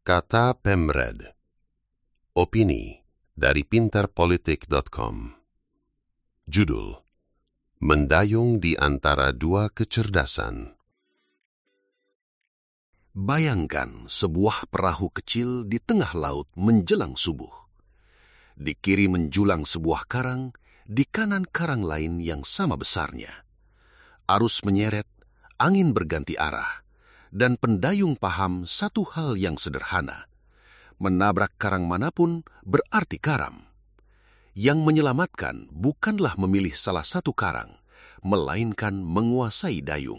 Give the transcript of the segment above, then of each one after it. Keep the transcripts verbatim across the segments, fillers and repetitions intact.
Kata Pemred. Opini dari pintar politik dot com. Judul: Mendayung di antara dua kecerdasan. Bayangkan sebuah perahu kecil di tengah laut menjelang subuh. Di kiri menjulang sebuah karang, di kanan karang lain yang sama besarnya. Arus menyeret, angin berganti arah, dan pendayung paham satu hal yang sederhana. Menabrak karang manapun berarti karam. Yang menyelamatkan bukanlah memilih salah satu karang, melainkan menguasai dayung.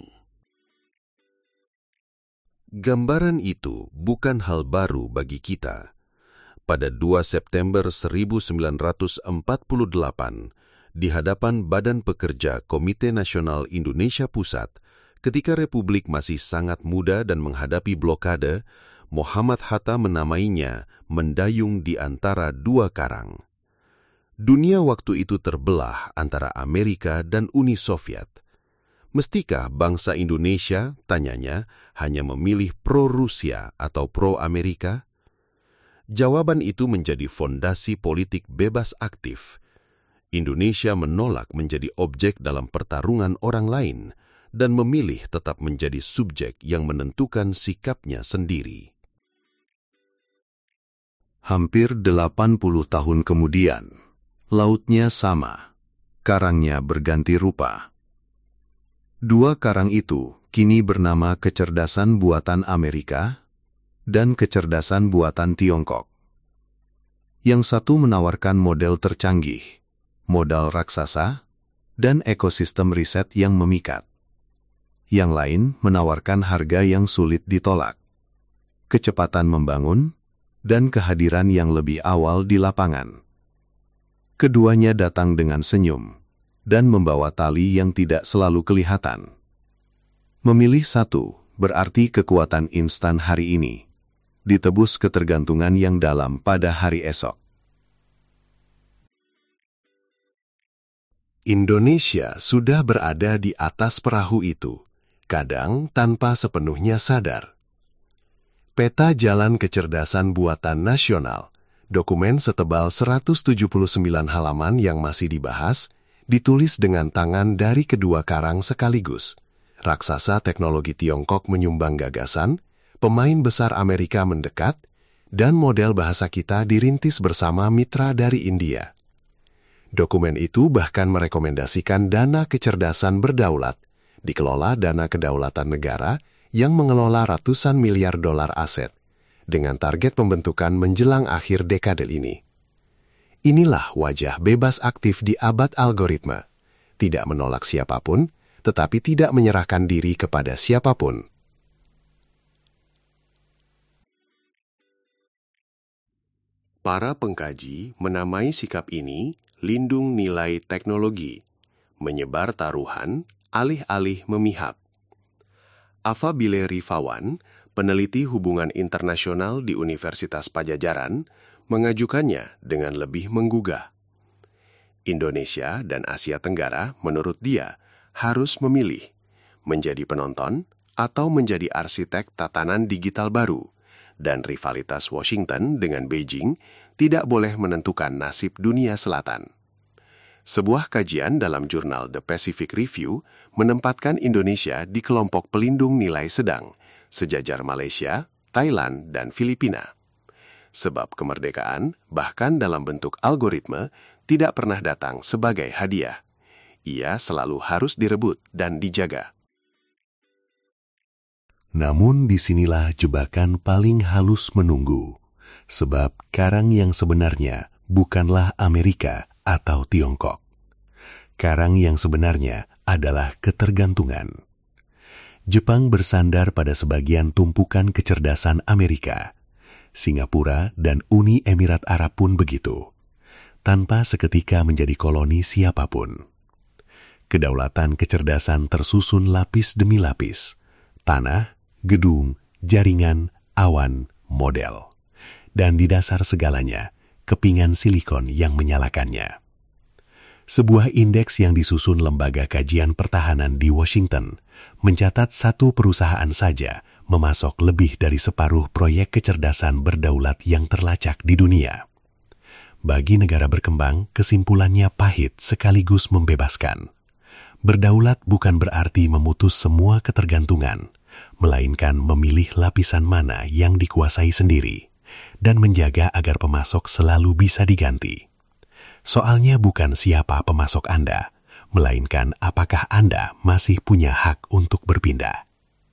Gambaran itu bukan hal baru bagi kita. Pada dua September seribu sembilan ratus empat puluh delapan, di hadapan Badan Pekerja Komite Nasional Indonesia Pusat, ketika Republik masih sangat muda dan menghadapi blokade, Muhammad Hatta menamainya mendayung di antara dua karang. Dunia waktu itu terbelah antara Amerika dan Uni Soviet. Mestikah bangsa Indonesia, tanyanya, hanya memilih pro-Rusia atau pro-Amerika? Jawaban itu menjadi fondasi politik bebas aktif. Indonesia menolak menjadi objek dalam pertarungan orang lain dan memilih tetap menjadi subjek yang menentukan sikapnya sendiri. Hampir delapan puluh tahun kemudian, lautnya sama, karangnya berganti rupa. Dua karang itu kini bernama kecerdasan buatan Amerika dan kecerdasan buatan Tiongkok. Yang satu menawarkan model tercanggih, modal raksasa, dan ekosistem riset yang memikat. Yang lain menawarkan harga yang sulit ditolak, kecepatan membangun, dan kehadiran yang lebih awal di lapangan. Keduanya datang dengan senyum, dan membawa tali yang tidak selalu kelihatan. Memilih satu berarti kekuatan instan hari ini, ditebus ketergantungan yang dalam pada hari esok. Indonesia sudah berada di atas perahu itu, kadang tanpa sepenuhnya sadar. Peta Jalan Kecerdasan Buatan Nasional, dokumen setebal seratus tujuh puluh sembilan halaman yang masih dibahas, ditulis dengan tangan dari kedua karang sekaligus. Raksasa teknologi Tiongkok menyumbang gagasan, pemain besar Amerika mendekat, dan model bahasa kita dirintis bersama mitra dari India. Dokumen itu bahkan merekomendasikan dana kecerdasan berdaulat, dikelola Dana Kedaulatan Negara yang mengelola ratusan miliar dolar aset, dengan target pembentukan menjelang akhir dekade ini. Inilah wajah bebas aktif di abad algoritma, tidak menolak siapapun, tetapi tidak menyerahkan diri kepada siapapun. Para pengkaji menamai sikap ini lindung nilai teknologi, menyebar taruhan, alih-alih memihak. Afabile Rifawan, peneliti hubungan internasional di Universitas Padjadjaran, mengajukannya dengan lebih menggugah. Indonesia dan Asia Tenggara, menurut dia, harus memilih menjadi penonton atau menjadi arsitek tatanan digital baru, dan rivalitas Washington dengan Beijing tidak boleh menentukan nasib dunia selatan. Sebuah kajian dalam jurnal The Pacific Review menempatkan Indonesia di kelompok pelindung nilai sedang, sejajar Malaysia, Thailand, dan Filipina. Sebab kemerdekaan, bahkan dalam bentuk algoritma, tidak pernah datang sebagai hadiah. Ia selalu harus direbut dan dijaga. Namun disinilah jebakan paling halus menunggu, sebab karang yang sebenarnya bukanlah Amerika atau Tiongkok. Karang yang sebenarnya adalah ketergantungan. Jepang bersandar pada sebagian tumpukan kecerdasan Amerika. Singapura dan Uni Emirat Arab pun begitu, tanpa seketika menjadi koloni siapapun. Kedaulatan kecerdasan tersusun lapis demi lapis, tanah, gedung, jaringan, awan, model. Dan di dasar segalanya, kepingan silikon yang menyalakannya. Sebuah indeks yang disusun Lembaga Kajian Pertahanan di Washington mencatat satu perusahaan saja memasok lebih dari separuh proyek kecerdasan berdaulat yang terlacak di dunia. Bagi negara berkembang, kesimpulannya pahit sekaligus membebaskan. Berdaulat bukan berarti memutus semua ketergantungan, melainkan memilih lapisan mana yang dikuasai sendiri, dan menjaga agar pemasok selalu bisa diganti. Soalnya bukan siapa pemasok Anda, melainkan apakah Anda masih punya hak untuk berpindah.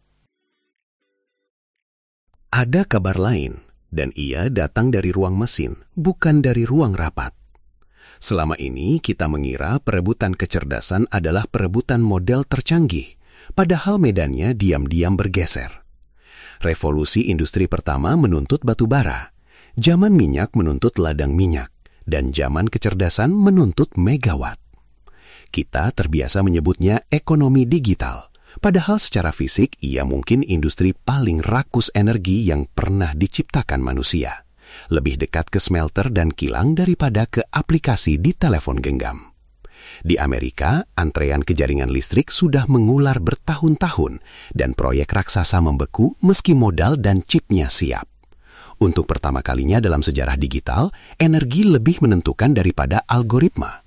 Ada kabar lain, dan ia datang dari ruang mesin, bukan dari ruang rapat. Selama ini kita mengira perebutan kecerdasan adalah perebutan model tercanggih, padahal medannya diam-diam bergeser. Revolusi industri pertama menuntut batu bara, zaman minyak menuntut ladang minyak, dan zaman kecerdasan menuntut megawatt. Kita terbiasa menyebutnya ekonomi digital, padahal secara fisik ia mungkin industri paling rakus energi yang pernah diciptakan manusia. Lebih dekat ke smelter dan kilang daripada ke aplikasi di telepon genggam. Di Amerika, antrean ke jaringan listrik sudah mengular bertahun-tahun dan proyek raksasa membeku meski modal dan chipnya siap. Untuk pertama kalinya dalam sejarah digital, energi lebih menentukan daripada algoritma.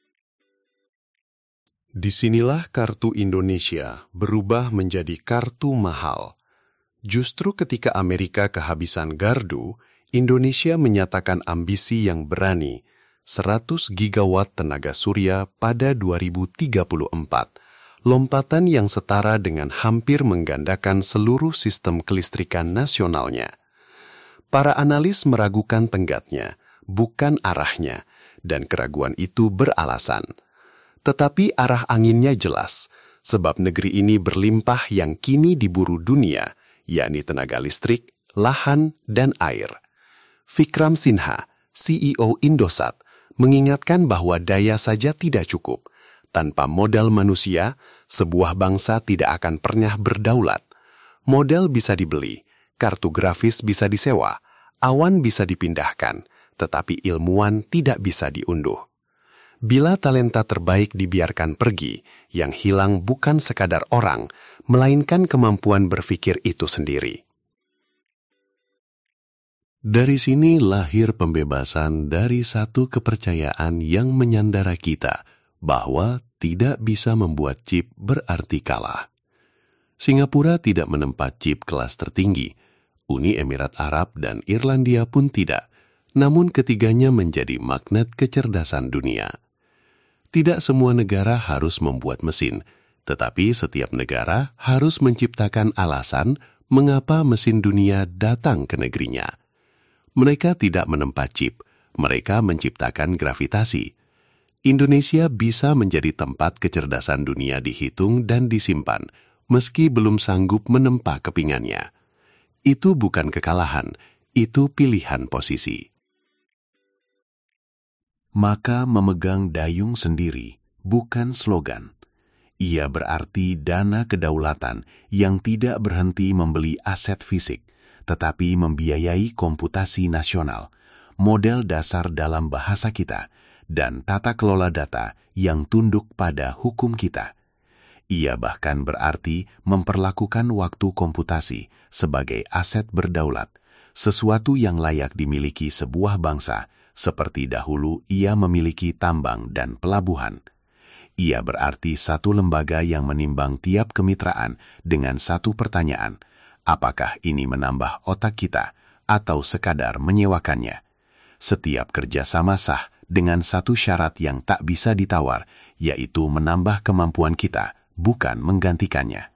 Disinilah kartu Indonesia berubah menjadi kartu mahal. Justru ketika Amerika kehabisan gardu, Indonesia menyatakan ambisi yang berani, seratus gigawatt tenaga surya pada dua ribu tiga puluh empat, lompatan yang setara dengan hampir menggandakan seluruh sistem kelistrikan nasionalnya. Para analis meragukan tenggatnya, bukan arahnya, dan keraguan itu beralasan. Tetapi arah anginnya jelas, sebab negeri ini berlimpah yang kini diburu dunia, yakni tenaga listrik, lahan, dan air. Vikram Sinha, C E O Indosat, mengingatkan bahwa daya saja tidak cukup. Tanpa modal manusia, sebuah bangsa tidak akan pernah berdaulat. Modal bisa dibeli, kartu grafis bisa disewa, awan bisa dipindahkan, tetapi ilmuwan tidak bisa diunduh. Bila talenta terbaik dibiarkan pergi, yang hilang bukan sekadar orang, melainkan kemampuan berpikir itu sendiri. Dari sini lahir pembebasan dari satu kepercayaan yang menyandara kita bahwa tidak bisa membuat chip berarti kalah. Singapura tidak menempat chip kelas tertinggi, Uni Emirat Arab dan Irlandia pun tidak, namun ketiganya menjadi magnet kecerdasan dunia. Tidak semua negara harus membuat mesin, tetapi setiap negara harus menciptakan alasan mengapa mesin dunia datang ke negerinya. Mereka tidak menempat chip, mereka menciptakan gravitasi. Indonesia bisa menjadi tempat kecerdasan dunia dihitung dan disimpan, meski belum sanggup menempa kepingannya. Itu bukan kekalahan, itu pilihan posisi. Maka memegang dayung sendiri, bukan slogan. Ia berarti dana kedaulatan yang tidak berhenti membeli aset fisik, tetapi membiayai komputasi nasional, model dasar dalam bahasa kita, dan tata kelola data yang tunduk pada hukum kita. Ia bahkan berarti memperlakukan waktu komputasi sebagai aset berdaulat, sesuatu yang layak dimiliki sebuah bangsa, seperti dahulu ia memiliki tambang dan pelabuhan. Ia berarti satu lembaga yang menimbang tiap kemitraan dengan satu pertanyaan, apakah ini menambah otak kita atau sekadar menyewakannya? Setiap kerjasama sah dengan satu syarat yang tak bisa ditawar, yaitu menambah kemampuan kita, bukan menggantikannya.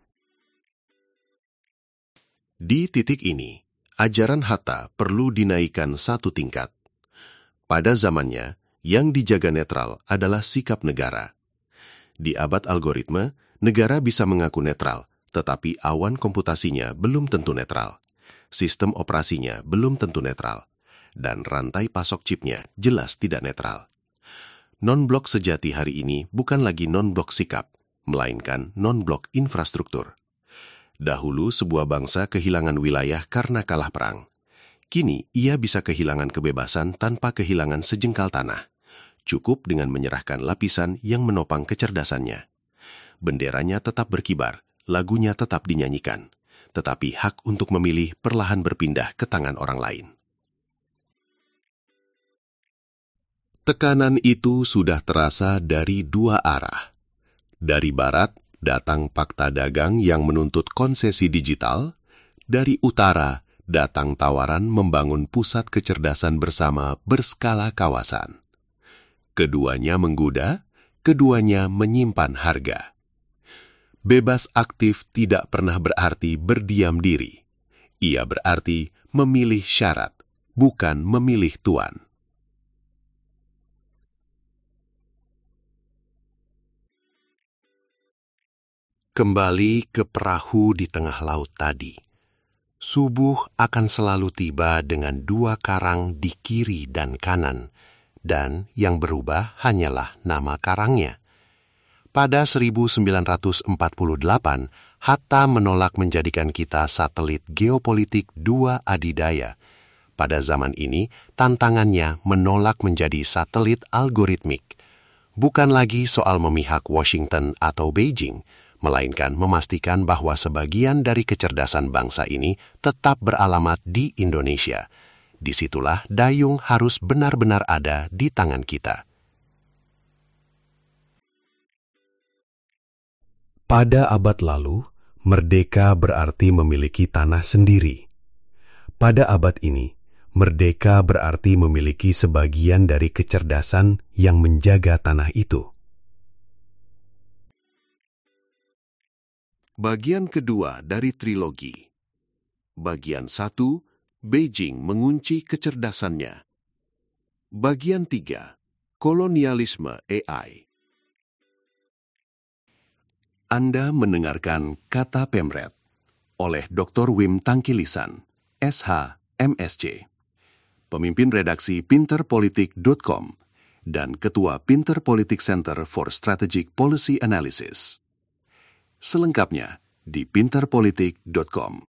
Di titik ini, ajaran Hatta perlu dinaikkan satu tingkat. Pada zamannya, yang dijaga netral adalah sikap negara. Di abad algoritma, negara bisa mengaku netral, tetapi awan komputasinya belum tentu netral. Sistem operasinya belum tentu netral. Dan rantai pasok chipnya jelas tidak netral. Non-blok sejati hari ini bukan lagi non-blok sikap, melainkan non-blok infrastruktur. Dahulu sebuah bangsa kehilangan wilayah karena kalah perang. Kini ia bisa kehilangan kebebasan tanpa kehilangan sejengkal tanah. Cukup dengan menyerahkan lapisan yang menopang kecerdasannya. Benderanya tetap berkibar, lagunya tetap dinyanyikan. tetapi hak untuk memilih perlahan berpindah ke tangan orang lain. Tekanan itu sudah terasa dari dua arah. Dari barat datang Pakta Dagang yang menuntut konsesi digital, dari utara datang tawaran membangun pusat kecerdasan bersama berskala kawasan. Keduanya menggoda, keduanya menyimpan harga. Bebas aktif tidak pernah berarti berdiam diri. Ia berarti memilih syarat, bukan memilih tuan. Kembali ke perahu di tengah laut tadi. Subuh akan selalu tiba dengan dua karang di kiri dan kanan, dan yang berubah hanyalah nama karangnya. Pada seribu sembilan ratus empat puluh delapan, Hatta menolak menjadikan kita satelit geopolitik dua adidaya. Pada zaman ini, tantangannya menolak menjadi satelit algoritmik. Bukan lagi soal memihak Washington atau Beijing, melainkan memastikan bahwa sebagian dari kecerdasan bangsa ini tetap beralamat di Indonesia. Disitulah dayung harus benar-benar ada di tangan kita. Pada abad lalu, merdeka berarti memiliki tanah sendiri. Pada abad ini, merdeka berarti memiliki sebagian dari kecerdasan yang menjaga tanah itu. Bagian kedua dari trilogi. Bagian satu, Beijing mengunci kecerdasannya. Bagian tiga, kolonialisme A I. Anda mendengarkan Kata Pemret oleh Doktor Wim Tangkilisan, S H, M Sc, pemimpin redaksi pinterpolitik dot com dan Ketua Pinter Politik Center for Strategic Policy Analysis. Selengkapnya di pinterpolitik dot com.